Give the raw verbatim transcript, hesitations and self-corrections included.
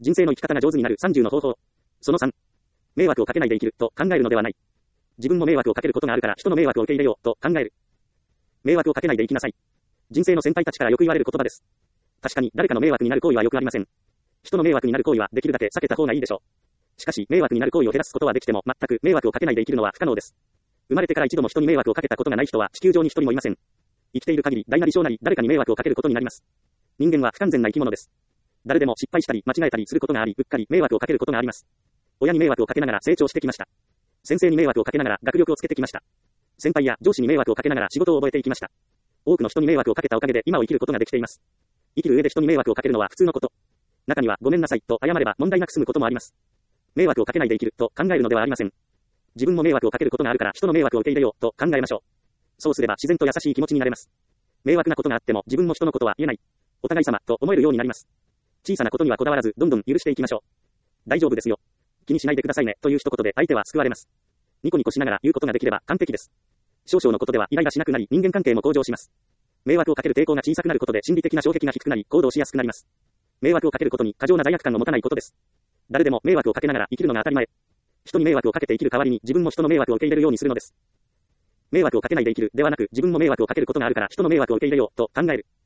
人生の生き方が上手になるさんじゅうの方法。そのさん。迷惑をかけないで生きると考えるのではない。自分も迷惑をかけることがあるから人の迷惑を受け入れようと考える。迷惑をかけないで生きなさい。人生の先輩たちからよく言われる言葉です。確かに誰かの迷惑になる行為はよくありません。人の迷惑になる行為はできるだけ避けた方がいいでしょう。しかし迷惑になる行為を減らすことはできても全く迷惑をかけないで生きるのは不可能です。生まれてから一度も人に迷惑をかけたことがない人は地球上に一人もいません。生きている限り大なり小なり誰かに迷惑をかけることになります。人間は不完全な生き物です。誰でも失敗したり間違えたりすることがあり、うっかり迷惑をかけることがあります。親に迷惑をかけながら成長してきました。先生に迷惑をかけながら学力をつけてきました。先輩や上司に迷惑をかけながら仕事を覚えていきました。多くの人に迷惑をかけたおかげで今を生きることができています。生きる上で人に迷惑をかけるのは普通のこと。中にはごめんなさいと謝れば問題なく済むこともあります。迷惑をかけないで生きると考えるのではありません。自分も迷惑をかけることがあるから人の迷惑を受け入れようと考えましょう。そうすれば自然と優しい気持ちになれます。迷惑なことがあっても自分も人のことは言えない。お互い様と思えるようになります。小さなことにはこだわらずどんどん許していきましょう。大丈夫ですよ。気にしないでくださいねという一言で相手は救われます。ニコニコしながら言うことができれば完璧です。少々のことではイライラしなくなり人間関係も向上します。迷惑をかける抵抗が小さくなることで心理的な障壁が低くなり行動しやすくなります。迷惑をかけることに過剰な罪悪感を持たないことです。誰でも迷惑をかけながら生きるのが当たり前。人に迷惑をかけて生きる代わりに自分も人の迷惑を受け入れるようにするのです。迷惑をかけないで生きるではなく自分も迷惑をかけることがあるから人の迷惑を受け入れようと考える。